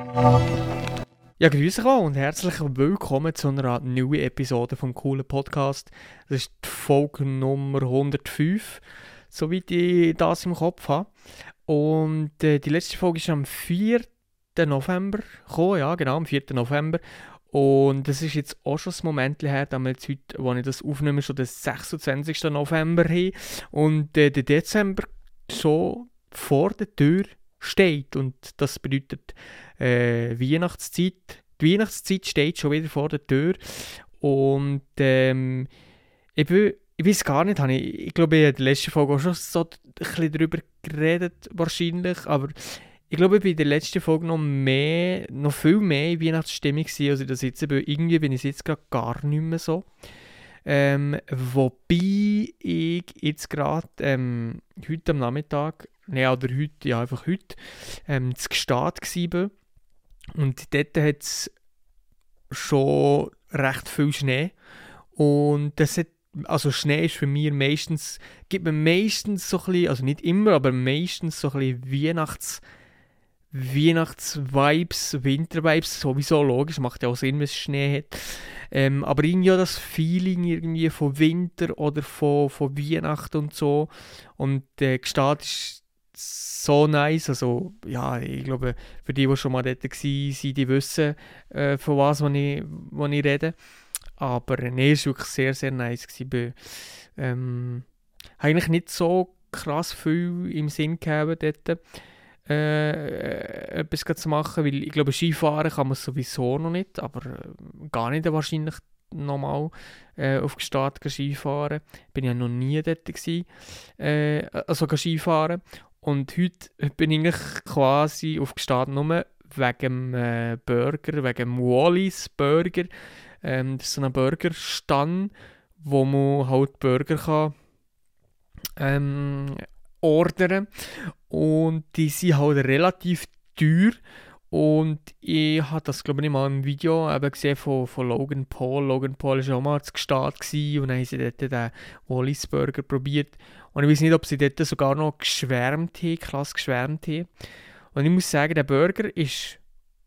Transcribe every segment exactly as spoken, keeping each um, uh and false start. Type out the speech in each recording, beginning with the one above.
Ja, grüße euch und herzlich willkommen zu einer neuen Episode vom coolen Podcast. Das ist die Folge Nummer hundertfünf, soweit ich das im Kopf habe. Und äh, die letzte Folge ist am vierten November gekommen, ja genau, am vierten November. Und das ist jetzt auch schon ein Moment her, da wir jetzt heute, wo ich das aufnehme, schon den sechsundzwanzigsten November haben. Und äh, der Dezember schon vor der Tür steht. Und das bedeutet äh, Weihnachtszeit. Die Weihnachtszeit steht schon wieder vor der Tür. Und ähm, ich, bin, ich weiß gar nicht, habe ich, ich glaube, ich habe in der letzten Folge auch schon so ein bisschen darüber geredet, wahrscheinlich. Aber ich glaube, ich war in der letzten Folge noch mehr, noch viel mehr in Weihnachtsstimmung gewesen, als ich das jetzt bin. Irgendwie bin ich jetzt gerade gar nicht mehr so. Ähm, wobei ich jetzt gerade ähm, heute am Nachmittag, ne, oder heute, ja einfach heute, ähm, zu Gstaad war. Und dort hat es schon recht viel Schnee. Und das hat, also Schnee ist für mich meistens, gibt mir meistens so ein bisschen, also nicht immer, aber meistens so ein bisschen Weihnachts- Weihnachts-Vibes, Winter-Vibes, sowieso logisch, macht ja auch Sinn, wenn es Schnee hat. Ähm, aber irgendwie auch das Feeling irgendwie von Winter oder von, von Weihnachten und so. Und der äh, Gstaad ist so nice, also ja, ich glaube, für die, die schon mal dort waren, die wissen, äh, von was was ich, was ich rede. Aber äh, nee, es war wirklich sehr, sehr nice. Ich bin, ähm, eigentlich nicht so krass viel im Sinn gehabt dort. Äh, etwas zu machen, weil ich glaube, Skifahren kann man sowieso noch nicht, aber äh, gar nicht wahrscheinlich nochmal äh, auf Gstaad Skifahren. Bin ja noch nie dort gewesen, äh, also Skifahren. Und heute bin ich eigentlich quasi auf Gstaad nur wegen dem äh, Burger, wegen dem Wallis Burger. Ähm, das ist so ein Burgerstand, wo man halt Burger kann ähm, ordern. Und die sind halt relativ teuer. Und ich habe das, glaube ich, mal im Video eben gesehen von, von Logan Paul. Logan Paul war auch mal zu Gstaad gewesen, und dann haben sie dort den Wallis Burger probiert. Und ich weiß nicht, ob sie dort sogar noch geschwärmt haben, krass geschwärmt haben. Und ich muss sagen, der Burger ist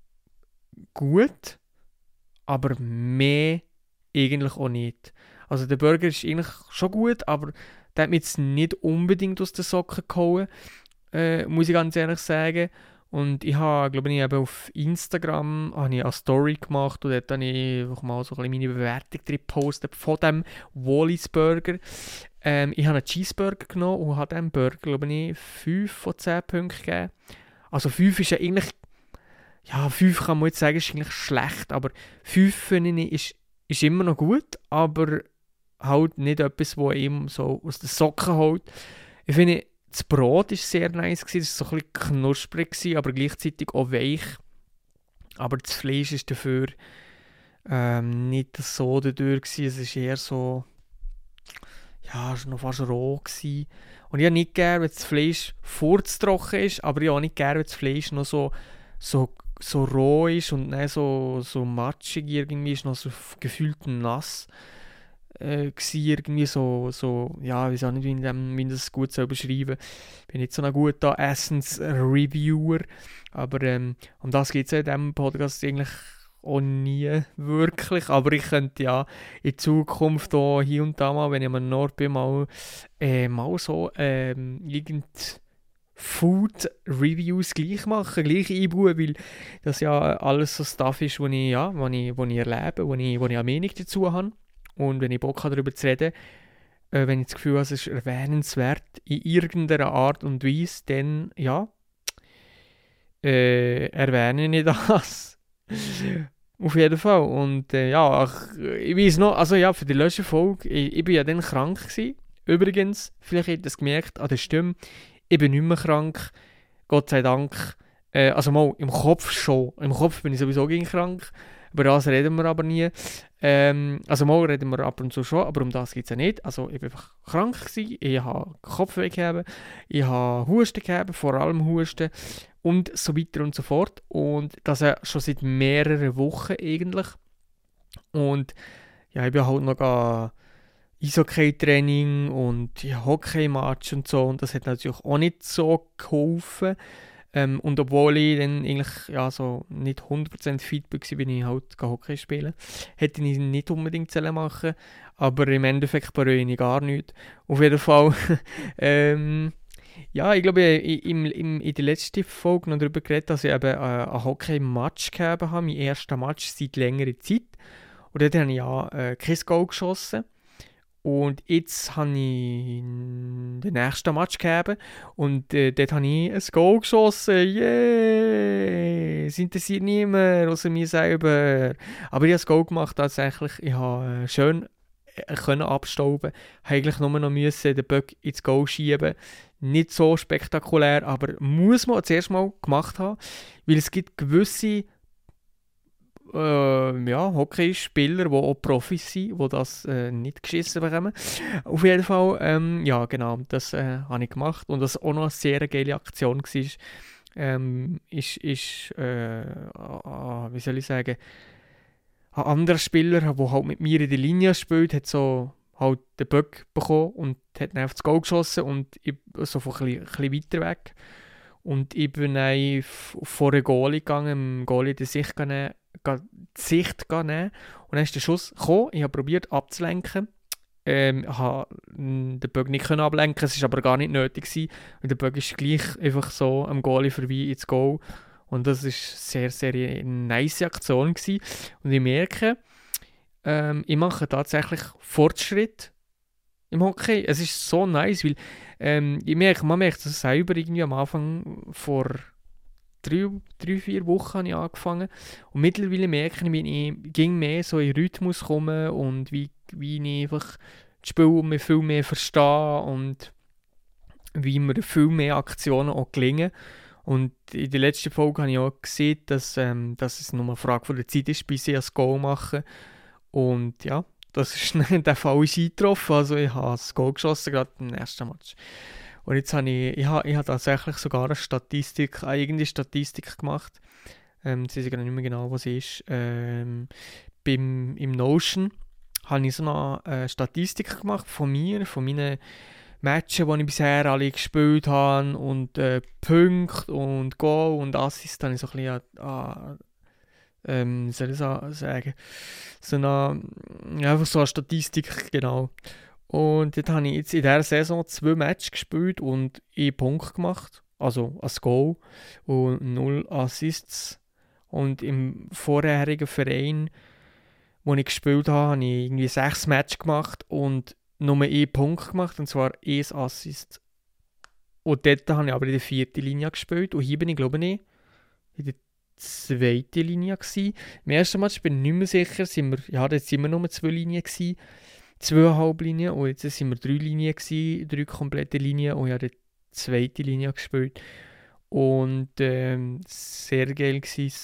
gut, aber mehr eigentlich auch nicht. Also der Burger ist eigentlich schon gut, aber der hat mich jetzt nicht unbedingt aus den Socken gehauen, äh, muss ich ganz ehrlich sagen. Und ich habe, glaube ich, eben auf Instagram habe ich eine Story gemacht und dort habe ich einfach mal so ein bisschen meine Bewertung drin gepostet von dem Wallis Burger. Ähm, ich habe einen Cheeseburger genommen und habe dem Burger, glaube ich, fünf von zehn Punkten gegeben. Also fünf ist ja eigentlich, ja, fünf kann man jetzt sagen, ist eigentlich schlecht, aber fünf finde ich ist, ist immer noch gut, aber halt nicht etwas, das ihm so aus den Socken holt. Ich finde, das Brot war sehr nice, es war so ein bisschen knusprig, aber gleichzeitig auch weich. Aber das Fleisch ist dafür ähm, nicht so dadurch, es war eher so, ja, es war noch fast roh gewesen. Und ich habe nicht gerne, wenn das Fleisch furztrocken ist, aber ich habe auch nicht gerne, wenn das Fleisch noch so, so, so roh ist und dann so, so matschig irgendwie ist, noch so gefühlt nass. Äh, irgendwie so, so, ja, ich weiß auch nicht, wie ich, dem, wie ich das gut so beschreiben soll. Ich bin nicht so ein guter Essens-Reviewer, aber ähm, um das geht es ja in diesem Podcast eigentlich auch nie wirklich, aber ich könnte ja in Zukunft auch hier und da mal, wenn ich am Nord bin, mal, äh, mal so ähm, irgend Food-Reviews gleich machen, gleich einbauen, weil das ja alles so Stuff ist, wo ich, ja, wo ich, wo ich erlebe, wo ich, wo ich eine Meinung dazu habe. Und wenn ich Bock habe, darüber zu reden, äh, wenn ich das Gefühl habe, es ist erwähnenswert in irgendeiner Art und Weise, dann ja, äh, erwähne ich das. Auf jeden Fall. Und äh, ja, ach, ich weiß noch, also ja, für die letzte Folge, ich, ich bin ja dann krank gewesen. Übrigens, vielleicht habt ihr das gemerkt an der Stimme, ich bin nicht mehr krank, Gott sei Dank. Äh, also mal, im Kopf schon. Im Kopf bin ich sowieso gegen krank. Über das reden wir aber nie. Ähm, also mal reden wir ab und zu schon, aber um das geht es ja nicht. Also ich war einfach krank gewesen, ich habe Kopfweh gehabt, ich habe Husten gehabt, vor allem Husten und so weiter und so fort. Und das ja schon seit mehreren Wochen eigentlich. Und ja, ich bin halt noch an Eishockey-Training und ja, Hockey-Match und so. Und das hat natürlich auch nicht so geholfen. Ähm, und obwohl ich dann eigentlich ja, so nicht hundert Prozent fit war, bin ich halt Hockey spielen. Hätte ich nicht unbedingt machen, aber im Endeffekt bereue ich gar nichts. Auf jeden Fall, ähm, ja, ich glaube, ich im, im, in der letzten Folge noch darüber geredet, dass ich eben äh, einen Hockey-Match gegeben habe, mein erster Match seit längerer Zeit. Und dort habe ich ja äh, kein Goal geschossen. Und jetzt habe ich den nächsten Match gegeben und äh, dort habe ich ein Goal geschossen. Yay! Es interessiert niemand außer mir selber. Aber ich habe das Goal gemacht tatsächlich. Ich habe äh, schön äh, können abstauben. Ich musste eigentlich nur noch müssen den Böck ins Goal schieben. Nicht so spektakulär, aber muss man zuerst mal gemacht haben. Weil es gibt gewisse äh, ja, Hockeyspieler, die auch Profis sind, die das äh, nicht geschissen bekommen. Auf jeden Fall, ähm, ja genau, das äh, habe ich gemacht und das auch noch eine sehr geile Aktion war, ähm, ist, ist äh, äh, wie soll ich sagen, ein anderer Spieler, der halt mit mir in der Linie spielt, hat so halt den Böck bekommen und hat dann auf das Goal geschossen und ich, so von ein bisschen, ein bisschen weiter weg. Und ich bin dann vor den Goalie gegangen, dem Goalie die Sicht nehmen, die Sicht nehmen. Und dann ist der Schuss gekommen, ich habe probiert abzulenken. Ähm, ich konnte den Böck nicht ablenken, es war aber gar nicht nötig gewesen. Und der Böck ist gleich einfach so am Goalie vorbei ins Goal. Und das war sehr, sehr eine nice Aktion gewesen. Und ich merke, ähm, ich mache tatsächlich Fortschritt im Hockey. Es ist so nice, weil ähm, ich merke, man merkt das selber irgendwie am Anfang vor drei, drei vier Wochen habe ich angefangen. Und mittlerweile merke ich, wie ich ging mehr so in den Rhythmus komme und wie, wie ich einfach das Spiel viel mehr verstehe und wie mir viel mehr Aktionen auch gelingen. Und in der letzten Folge habe ich auch gesehen, dass, ähm, dass es nur eine Frage von der Zeit ist, bis ich das Goal mache. Und ja, das ist in dem Fall eingetroffen. Also ich habe das Goal geschossen, gerade im ersten Match. Und jetzt habe ich, ich habe, ich habe tatsächlich sogar eine Statistik, eine eigene Statistik gemacht. Ähm, jetzt weiß ich gar nicht mehr genau, was es ist. Ähm, beim, Im Notion habe ich so eine Statistik gemacht von mir, von meinen Matches, die ich bisher alle gespielt habe und äh, Punkte und Goal und Assist habe ich so ein bisschen an, ähm, soll ich sagen, so eine, einfach so eine Statistik, genau. Und dort habe ich jetzt in dieser Saison zwei Matches gespielt und einen Punkt gemacht, also ein Goal und null Assists. Und im vorherigen Verein, wo ich gespielt habe, habe ich irgendwie sechs Matches gemacht und nur einen Punkt gemacht, und zwar ein Assist. Und dort habe ich aber in der vierten Linie gespielt. Und hier bin ich, glaube ich, in der zweiten Linie gewesen. Im ersten Match bin ich nicht mehr sicher. Sind wir, ja, jetzt sind wir nur zwei Linien gewesen. Zweieinhalb Linien. Und jetzt sind wir drei Linien gewesen. Drei komplette Linien. Und ich habe die zweite Linie gespielt. Und ähm, sehr geil gewesen.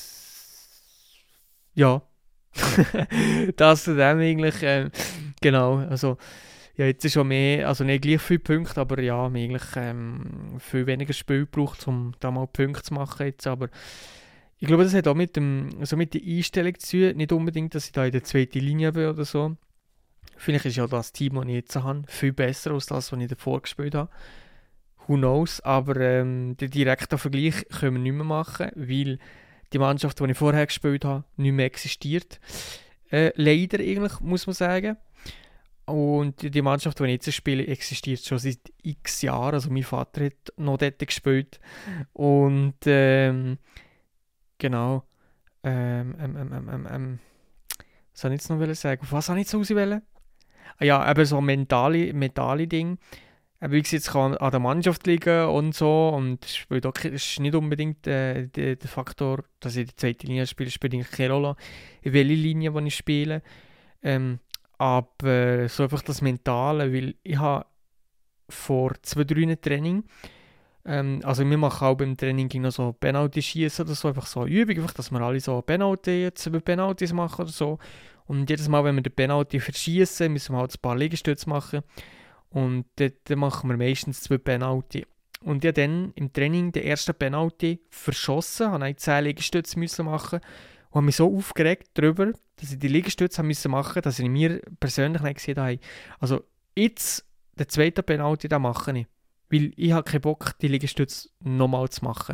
Ja. das zu dem eigentlich. Ähm, genau, also ja, jetzt ist schon mehr, also nicht gleich viele Punkte, aber ja, wir eigentlich ähm, viel weniger Spiel gebraucht, um da mal Punkte zu machen jetzt, aber ich glaube, das hat auch mit, dem, also mit der Einstellung zu tun, nicht unbedingt, dass ich da in der zweiten Linie bin oder so. Vielleicht ist ja das Team, das ich jetzt habe, viel besser als das, was ich davor gespielt habe. Who knows, aber ähm, den direkten Vergleich können wir nicht mehr machen, weil die Mannschaft, die ich vorher gespielt habe, nicht mehr existiert. Äh, leider eigentlich, muss man sagen. Und die Mannschaft, die ich jetzt spiele, existiert schon seit x Jahren. Also mein Vater hat noch dort gespielt. Und ähm, genau. Ähm, ähm, ähm, ähm, ähm, was soll ich jetzt noch sagen? Auf was soll ich jetzt rauswählen? Ah ja, eben so ein mentale, mentale Ding. Eben, wie gesagt, es kann an der Mannschaft liegen und so. Und es spielt auch, es ist nicht unbedingt äh, der, der Faktor, dass ich die zweite Linie spiele, spielt eigentlich keine Rolle, in welche Linie ich spiele. Ähm, Aber so einfach das Mentale, weil ich habe vor zwei, drei Training, ähm, also wir machen auch beim Training noch so Penalty-Schießen oder so, einfach so eine Übung, einfach, dass wir alle so Penalty, jetzt über Penaltys machen oder so. Und jedes Mal, wenn wir den Penalty verschießen, müssen wir halt ein paar Liegestütze machen. Und dort machen wir meistens zwei Penalty. Und ich habe dann im Training den ersten Penalty verschossen, habe zehn Liegestütze müssen machen und habe mich so aufgeregt darüber, dass ich die Liegestütze machen musste, dass ich mir persönlich nicht gesehen habe. Also jetzt, den zweiten Penalty, den mache ich. Weil ich habe keinen Bock, die Liegestütze nochmal zu machen.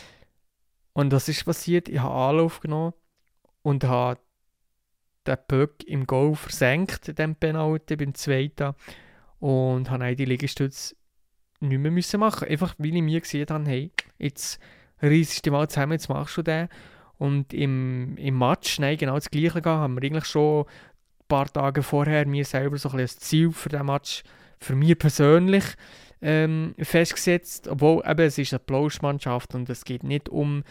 Und was ist passiert? Ich habe Anlauf genommen und habe den Böck im Goal versenkt, den Penalty beim zweiten. Und habe dann die Liegestütze nicht mehr müssen machen. Einfach weil ich mir gesehen habe, hey, jetzt reissest du mal zusammen, jetzt machst du den. Und im, im Match, nein, genau das Gleiche gehabt, haben wir eigentlich schon ein paar Tage vorher mir selber so ein bisschen ein Ziel für den Match, für mich persönlich, ähm, festgesetzt. Obwohl, eben, es ist eine Plauschmannschaft und es geht nicht um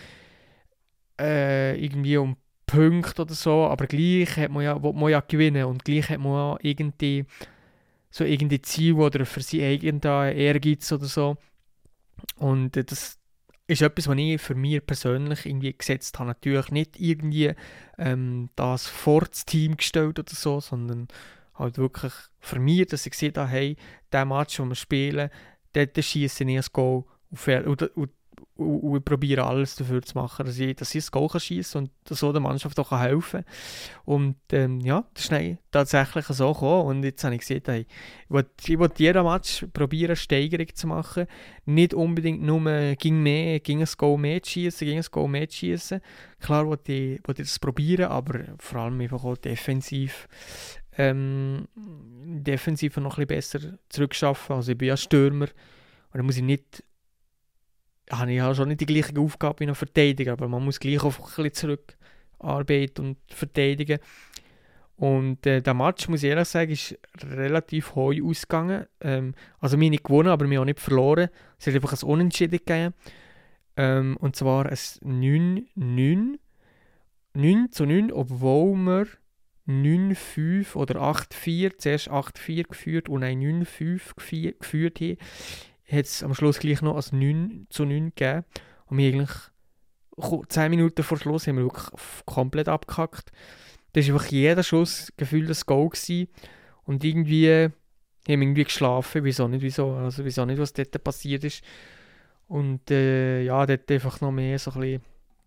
äh, irgendwie um Punkte oder so, aber gleich hat man ja, will man ja gewinnen und gleich hat man ja irgendwie so irgendwie Ziel oder für sie eigenen Ehrgeiz oder so. Und äh, das ist etwas, was ich für mich persönlich irgendwie gesetzt habe. Natürlich nicht irgendwie ähm, das vor das Team gestellt oder so, sondern halt wirklich für mich, dass ich gesehen habe, hey, der Match, den wir spielen, dort schieße ich ein Goal und, und, und, und ich probiere alles dafür zu machen, dass ich, dass ich ein Goal schießen kann und so der Mannschaft auch helfen kann. Und ähm, ja, das ist dann tatsächlich so gekommen. Und jetzt habe ich gesehen, hey, ich will, ich will jeden Match probieren, eine Steigerung zu machen. Nicht unbedingt nur gegen mehr, gegen ein Goal mehr zu schießen, gegen ein Goal mehr zu schießen. Klar will ich, will ich das probieren, aber vor allem einfach auch defensiv ähm, defensiv noch ein bisschen besser zurückschaffen. Also ich bin ja Stürmer und dann muss ich nicht habe ich ja schon nicht die gleiche Aufgabe wie ein Verteidiger, aber man muss gleich auch ein bisschen zurückarbeiten und verteidigen. Und äh, der Match, muss ich ehrlich sagen, ist relativ hoch ausgegangen. Ähm, also wir haben nicht gewonnen, aber wir haben auch nicht verloren. Es hat einfach ein Unentschieden gegeben. Ähm, und zwar ein neun neun. neun zu neun, obwohl wir neun fünf oder acht vier, zuerst acht vier geführt und ein neun fünf geführt haben, hat es am Schluss gleich noch als neun zu neun gegeben. Und wir eigentlich zehn Minuten vor Schluss haben wir wirklich komplett abgekackt. Da war einfach jeder Schuss gefühlt ein Goal gewesen. Und irgendwie haben wir irgendwie geschlafen. Wieso nicht, wieso, also wieso nicht, was dort passiert ist. Und äh, ja, dort einfach noch mehr so ein bisschen,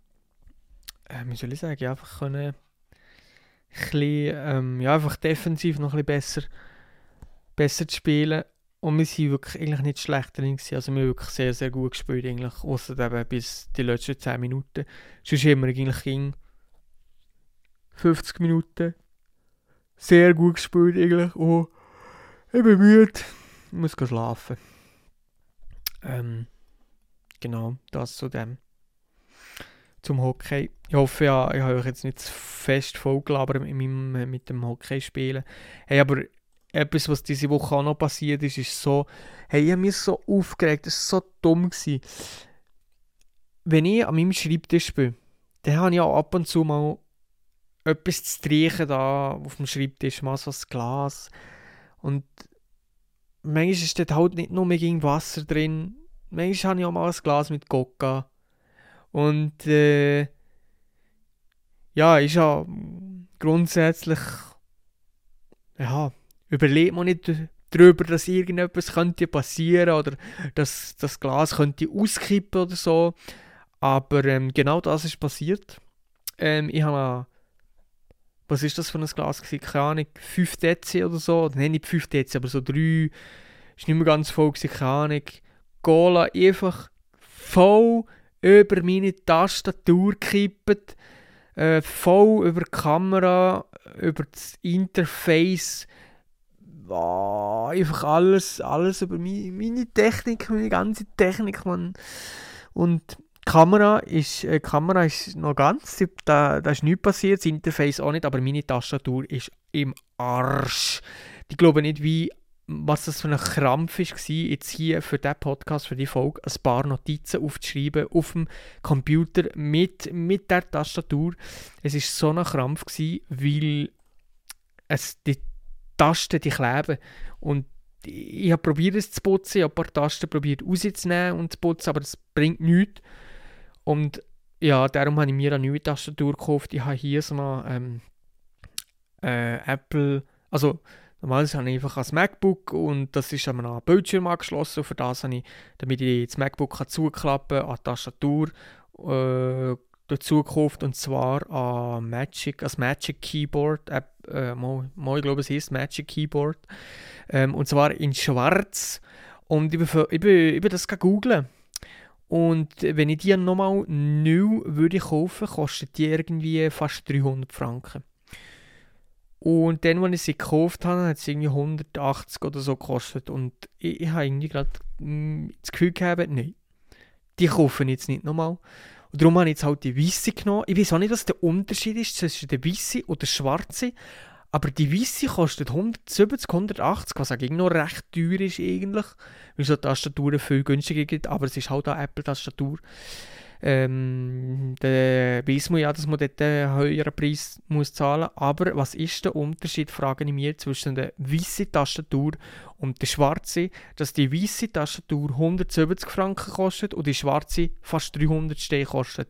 äh, wie soll ich sagen, ja, einfach können, ein bisschen, ähm, ja, einfach defensiv noch ein bisschen besser, besser zu spielen. Und wir waren wirklich eigentlich nicht schlecht drin gewesen. Also wir haben wirklich sehr, sehr gut gespielt, eigentlich, ausser eben bis die letzten zehn Minuten. Sonst haben wir eigentlich in fünfzig Minuten sehr gut gespielt, eigentlich. Oh, ich bin müde, ich muss schlafen. Ähm, genau, das zu dem. Zum Hockey. Ich hoffe, ja, ich habe euch jetzt nicht zu fest vollgelabert mit, meinem, mit dem Hockeyspielen. Hey, aber etwas, was diese Woche auch noch passiert ist, ist so, hey, ich habe mich so aufgeregt, das war so dumm gewesen. Wenn ich an meinem Schreibtisch bin, dann habe ich auch ab und zu mal etwas zu trinken da auf dem Schreibtisch, mal so ein Glas. Und manchmal ist dort halt nicht nur mehr Wasser drin, manchmal habe ich auch mal ein Glas mit Coca. Und äh, ja, ist ja grundsätzlich, ja, überlegt man nicht darüber, dass irgendetwas könnte passieren oder dass das Glas könnte auskippen oder so. Aber ähm, genau das ist passiert. Ähm, ich habe, was ist das für ein Glas gewesen? Keine Ahnung, fünf Dezi oder so. Nein, nicht fünf Dezi, aber so drei. Ist nicht mehr ganz voll gewesen, keine Ahnung. Cola einfach voll über meine Tastatur gekippt. Äh, voll über die Kamera, über das Interface. Oh, einfach alles, alles über meine, meine Technik, meine ganze Technik, Mann. Und die Kamera ist, äh, die Kamera ist noch ganz, da, da ist nichts passiert, das Interface auch nicht, aber meine Tastatur ist im Arsch. Ich glaube nicht, wie, was das für ein Krampf war, jetzt hier für diesen Podcast, für die Folge, ein paar Notizen aufzuschreiben auf dem Computer mit, mit der Tastatur. Es war so ein Krampf gewesen, weil es die Tasten, die kleben. Und ich habe probiert es zu putzen, ich habe ein paar Tasten probiert rauszunehmen und zu putzen, aber das bringt nichts. Und ja, darum habe ich mir eine neue Tastatur gekauft. Ich habe hier so eine ähm, äh, Apple, also normalerweise habe ich einfach ein MacBook und das ist an einem Bildschirm angeschlossen. Für das habe ich, damit ich das MacBook kann zuklappen kann, an die Tastatur äh, dazu gekauft, und zwar an Magic, als Magic Keyboard, äh, äh, mal, mal, ich glaube es heißt Magic Keyboard, ähm, und zwar in schwarz, Und ich bin, ich bin, ich bin das googeln. Und wenn ich die nochmal neu würde kaufen, kostet die irgendwie fast dreihundert Franken. Und dann, als ich sie gekauft habe, hat sie irgendwie hundertachtzig oder so gekostet. Und ich, ich habe irgendwie gerade das Gefühl gehabt, nein, die kaufen jetzt nicht nochmal. Und darum habe ich jetzt halt die Weisse genommen. Ich weiß auch nicht, was der Unterschied ist zwischen der Weisse und der Schwarze. Aber die Weisse kostet hundertsiebzig, hundertachtzig, was eigentlich noch recht teuer ist eigentlich. Weil so Tastaturen viel günstiger gibt, aber es ist halt eine Apple-Tastatur. Ähm, dann weiss man ja, dass man dort einen höheren Preis muss zahlen muss. Aber was ist der Unterschied, frage ich mich, zwischen der weißen Tastatur und der schwarzen? Dass die weiße Tastatur hundertsiebzig Franken kostet und die schwarze fast dreihundert Steine kostet.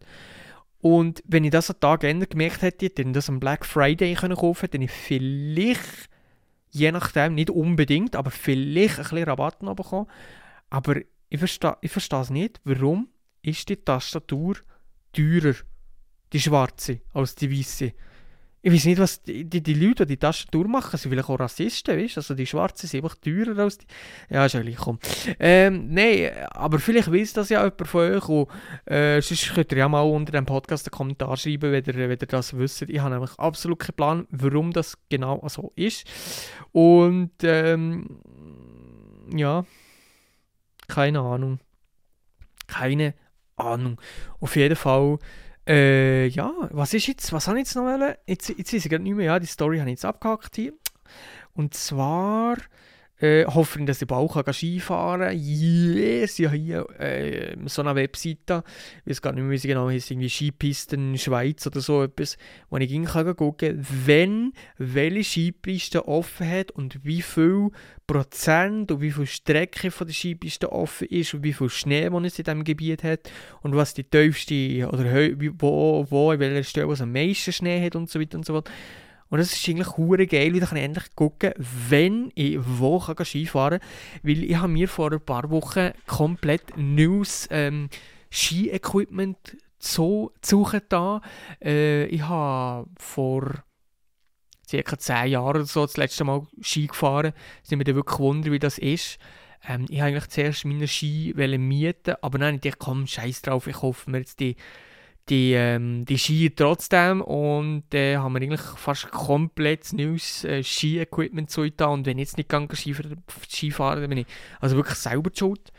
Und wenn ich das einen Tag ändern gemerkt hätte, hätte ich das am Black Friday kaufen können, dann ich vielleicht, je nachdem, nicht unbedingt, aber vielleicht ein bisschen Rabatt noch bekommen. Aber ich verstehe ich verstehe es nicht, warum ist die Tastatur teurer, die schwarze, als die weiße. Ich weiß nicht, was die, die, die Leute, die die Tastatur machen, sind vielleicht auch Rassisten, weißt? Also die schwarzen sind einfach teurer als die... Ja, ist ja gleich, komm. Ähm, nein, aber vielleicht weiss das ja jemand von euch und äh, sonst könnt ihr ja mal unter dem Podcast einen Kommentar schreiben, wenn ihr, wenn ihr das wisst. Ich habe nämlich absolut keinen Plan, warum das genau so ist. Und ähm, ja, keine Ahnung. Keine Ahnung. Auf jeden Fall... Äh, ja, was ist jetzt, was habe ich jetzt noch wollen? Jetzt, jetzt weiß ich gerade nicht mehr, ja, die Story habe ich jetzt abgehakt hier. Und zwar äh, hoffe ich, dass ich bald kann Skifahren kann. Yes, ja, hier äh, so eine Webseite, ich weiß gar nicht mehr, wie sie genau heißt, irgendwie Skipisten Schweiz oder so etwas, wo ich gehen kann gucken, wenn welche Skipiste offen hat und wie viel Prozent und wie viel Strecke von der Skipiste offen ist und wie viel Schnee man es in diesem Gebiet hat und was die tiefste oder wo, wo in welcher Stelle was am meisten Schnee hat und so weiter und so fort. Und das ist eigentlich hure geil, weil ich kann endlich gucken, wenn ich wo kann Skifahren kann. Weil ich habe mir vor ein paar Wochen komplett neues ähm, Ski-Equipment zu suchen da. Äh, ich habe vor circa zehn Jahren oder so das letzte Mal Ski gefahren. Es ist mir dann wirklich gewundert, wie das ist. Ähm, ich wollte eigentlich zuerst meine Ski mieten, aber dann dachte ich, komm, scheiß drauf, ich kaufe mir jetzt die die, ähm, die Ski trotzdem und dann äh, haben wir eigentlich fast komplett neues äh, Ski-Equipment zu da und wenn ich jetzt nicht gehe, Skifahren, Skifahren, dann bin ich also wirklich selber schuld.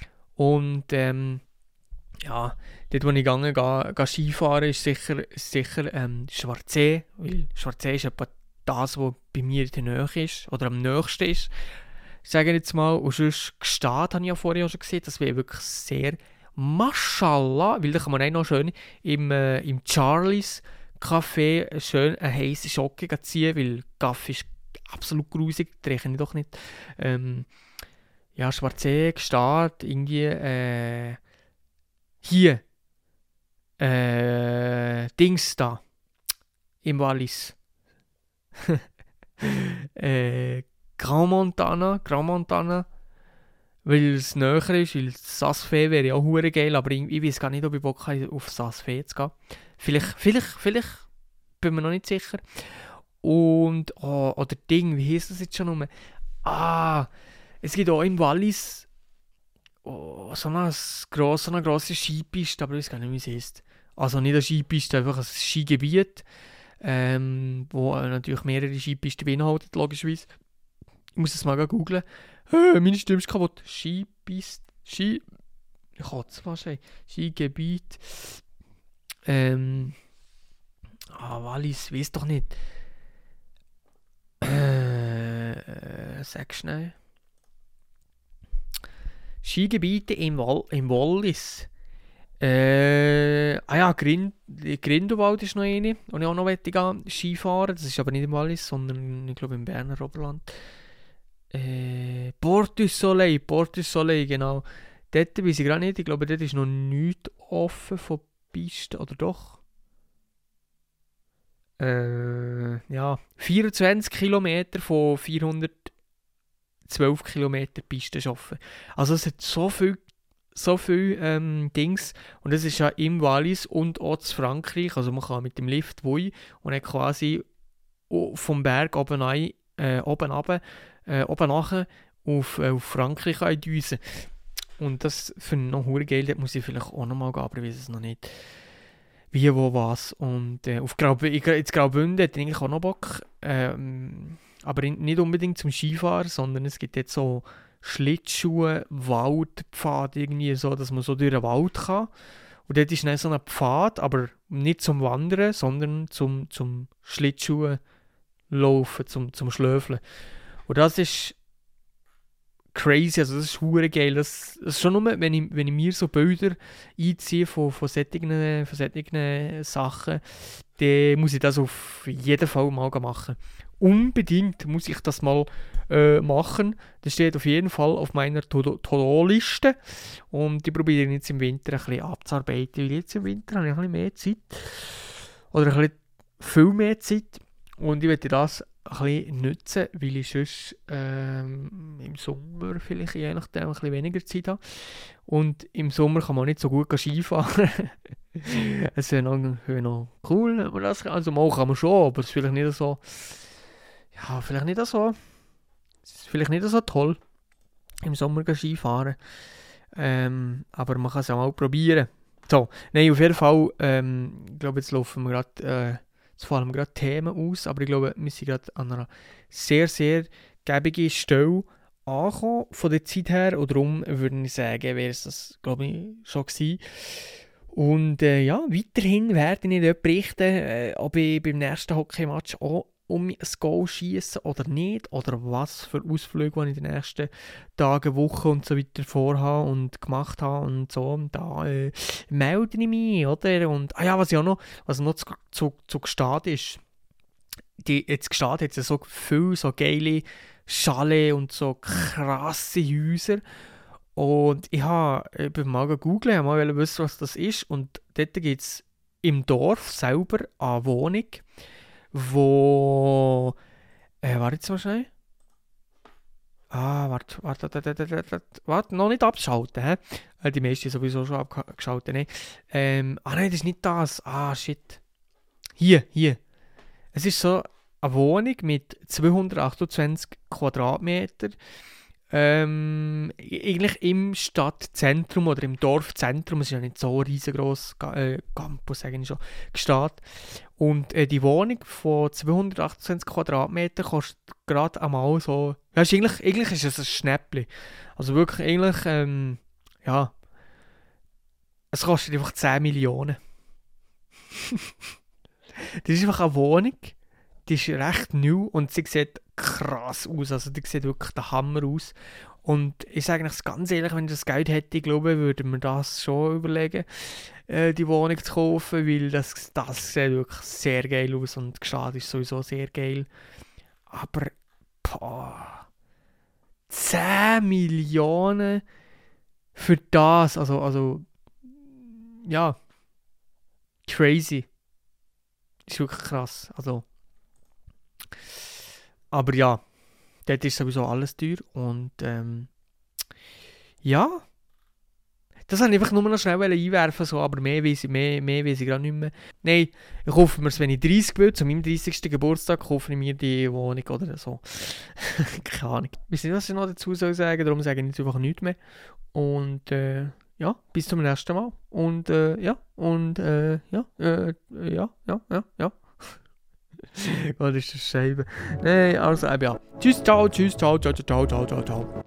Und ähm, ja, dort wo ich gegangen gehe, gehe Skifahren ist sicher, sicher ähm, Schwarzsee, weil Schwarzsee ist etwa das, was bei mir in der Nähe ist oder am nächsten ist, sage ich jetzt mal. Und sonst Gstaad habe ich ja vorher auch schon gesehen, das wäre wirklich sehr Maschallah, weil da kann man auch noch schön im, äh, im Charlies Café schön eine heisse Schocke ziehen, weil Kaffee ist absolut grusig, trinke ich doch nicht. Ähm, ja, Schwarzsee, Gstaad, irgendwie, äh, hier, äh, Dings da, im Wallis. äh, Grand Montana, Grand Montana, weil es näher ist, weil Saas-Fee wäre ja auch hure geil, aber ich, ich weiß gar nicht, ob ich Bock habe, auf Saas-Fee zu gehen. Vielleicht, vielleicht, vielleicht, bin mir noch nicht sicher. Und, oh, oder Ding, wie heisst das jetzt schon nochmal? Ah, es gibt auch im Wallis oh, so eine grosse, so eine grosse Skipiste, aber ich weiß gar nicht, wie es heisst. Also nicht eine Skipiste, einfach ein Skigebiet, ähm, wo natürlich mehrere Skipisten beinhaltet, logischerweise. Ich muss es mal googlen. Äh, meine Stimme ist kaputt. Skipiste. Ski. Ich kann es wahrscheinlich. Skigebiet. Ähm. Ah, Wallis, weiß doch nicht. Äh, äh, sag schnell. Skigebiete im, Wal im Wallis. Äh, ah ja, Grind Grindelwald ist noch eine. Und ich auch noch gehen, Skifahren. Das ist aber nicht im Wallis, sondern ich glaube im Berner Oberland. Äh, Port du Soleil, Port du Soleil, genau. Dort weiß ich gerade nicht, ich glaube, dort ist noch nichts offen von Pisten, oder doch? Äh, ja, vierundzwanzig Kilometer von vierhundertzwölf Kilometer Piste ist offen. Also es hat so viel, so viel ähm, Dings und es ist ja im Wallis und auch in Frankreich, also man kann mit dem Lift wohin und dann quasi vom Berg oben rein, äh, oben runter, Äh, oben nachher auf, äh, auf Frankreich eindüsen. Und das finde ich noch hure geil, dort muss ich vielleicht auch nochmal gehen, aber ich weiß es noch nicht. Wie, wo, was. Und äh, auf Graub jetzt Graubünden hätte ich eigentlich auch noch Bock. Ähm, aber in, nicht unbedingt zum Skifahren, sondern es gibt jetzt so Schlittschuhe, Waldpfad irgendwie so, dass man so durch den Wald kann. Und dort ist dann so ein Pfad, aber nicht zum Wandern, sondern zum, zum Schlittschuhe laufen, zum, zum Schlöfeln. Und das ist crazy, also das ist hure geil. Das, das ist schon nur, wenn ich, wenn ich mir so Bilder einziehe von, von solchen, von solchen Sachen, dann muss ich das auf jeden Fall mal machen. Unbedingt muss ich das mal äh, machen. Das steht auf jeden Fall auf meiner To-Do-Liste. Und ich probiere jetzt im Winter ein bisschen abzuarbeiten, weil jetzt im Winter habe ich ein bisschen mehr Zeit. Oder ein bisschen viel mehr Zeit. Und ich werde das ein bisschen nutzen, weil ich sonst ähm, im Sommer vielleicht je nachdem ein bisschen weniger Zeit habe. Und im Sommer kann man nicht so gut Skifahren. Es wäre noch, wär noch cool, wenn man das kann. Also mal kann man schon, aber es ist vielleicht nicht so... Ja, vielleicht nicht so... Es ist vielleicht nicht so toll, im Sommer Skifahren. Ähm, aber man kann es ja mal probieren. So, nein, auf jeden Fall, ähm, ich glaube, jetzt laufen wir gerade... Äh, Jetzt fallen mir gerade Themen aus, aber ich glaube, wir sind gerade an einer sehr, sehr gäbigen Stelle angekommen von der Zeit her. Und darum würde ich sagen, wäre es das, glaube ich, schon gewesen. Und äh, ja, weiterhin werde ich nicht berichten, äh, ob ich beim nächsten Hockeymatch auch um ein Goal schieße oder nicht. Oder was für Ausflüge, die ich in den nächsten Tagen, Wochen und so weiter vorhabe und gemacht habe und so. Und da äh, melde ich mich, oder? Und, ah ja, was ja noch, was noch zu, zu, zu Gstaad ist. Die, jetzt Gstaad hat ja so viele so geile Chalet und so krasse Häuser. Und ich habe mal gegoogelt, ich wollte mal wissen, was das ist. Und dort gibt es im Dorf selber eine Wohnung, wo... Äh, warte jetzt mal schnell. Ah, warte, warte, warte, warte, warte, warte, noch nicht abschalten, hä? Äh, die meisten sowieso schon abgeschaltet, ne? Ähm, ah nein, das ist nicht das. Ah, shit. Hier, hier. Es ist so eine Wohnung mit zweihundertachtundzwanzig Quadratmeter. Ähm, eigentlich im Stadtzentrum oder im Dorfzentrum, es ist ja nicht so ein riesengroßes äh, Campus eigentlich schon, Gstaad. Und äh, die Wohnung von zweihundertachtundzwanzig Quadratmeter kostet gerade einmal so, ja, ist eigentlich, eigentlich ist es ein Schnäppchen. Also wirklich eigentlich, ähm, ja, es kostet einfach zehn Millionen. Das ist einfach eine Wohnung, die ist recht neu und sie sieht krass aus, also die sieht wirklich der Hammer aus. Und ich sage euch ganz ehrlich, wenn ich das Geld hätte, ich glaube, würde mir das schon überlegen, äh, die Wohnung zu kaufen, weil das, das sieht wirklich sehr geil aus und Gstaad ist sowieso sehr geil. Aber, boah, zehn Millionen für das, also, also, ja, crazy. Das ist wirklich krass, also. Aber ja, dort ist sowieso alles teuer und ähm, ja, das wollte ich einfach nur noch schnell einwerfen, so, aber mehr weiss ich, mehr, mehr weiss ich gerade nicht mehr. Nein, ich hoffe mir, wenn ich dreißig bin, zu meinem dreißigsten Geburtstag, kaufe ich mir die Wohnung oder so. Keine Ahnung. Ich weiß nicht, was ich noch dazu soll sagen, darum sage ich jetzt einfach nichts mehr. Und äh, ja, bis zum nächsten Mal. Und äh, ja, und äh, ja, äh, ja, ja, ja, ja. Was ist das Scheibe? Nein, also, ja. Tschüss, ciao, tschüss, ciao, ciao, ciao, ciao, ciao, ciao.